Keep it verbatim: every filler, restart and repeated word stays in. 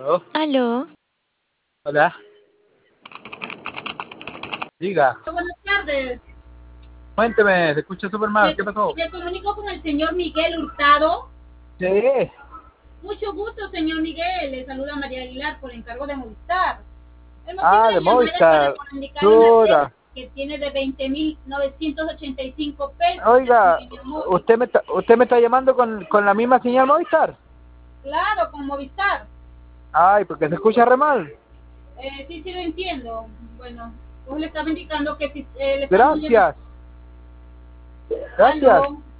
¿Aló? Aló. Hola. Diga. Buenas tardes. Cuénteme, se escucha súper mal. Me, ¿Qué pasó? me comunico con el señor Miguel Hurtado. Sí. Mucho gusto, señor Miguel. Le saluda María Aguilar por encargo de Movistar. El motivo Ah, de de la llamada es para Movistar. comunicarle una Chuta. serie que tiene de veinte mil novecientos ochenta y cinco pesos Oiga, en línea móvil. usted me está, usted me está llamando con, con la misma señal Movistar. Claro, con Movistar. Ay, porque se escucha re mal. Eh, sí, sí lo entiendo. Bueno, pues le estaba indicando que si eh, le estamos Gracias. llamando- Gracias. Aló.